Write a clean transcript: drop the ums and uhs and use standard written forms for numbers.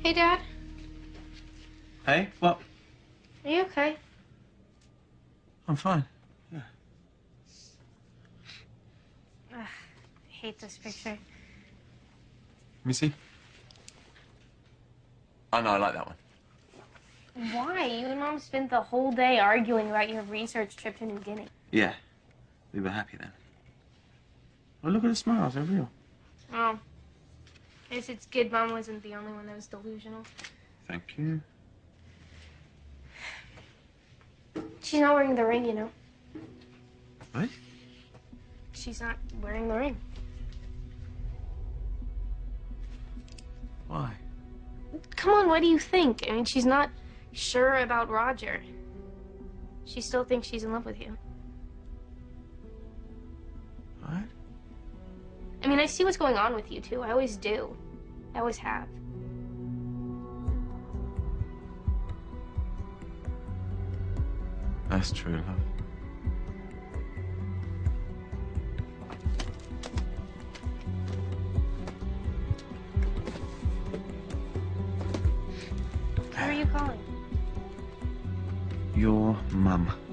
Hey, Dad. Hey, what? Are you okay? I'm fine. Yeah. Ugh, I hate this picture. Let me see. Oh, no, I like that one. Why? You and Mom spent the whole day arguing about your research trip to New Guinea. Yeah. We were happy then. Well, look at the smiles. They're real. Oh. I guess it's good Mom wasn't the only one that was delusional. Thank you. She's not wearing the ring, you know. What? She's not wearing the ring. Why? Come on, what do you think? I mean, she's not sure about Roger. She still thinks she's in love with you. What? I mean, I see what's going on with you, too. I always do. I always have. That's true love. Who are you calling? Your mum.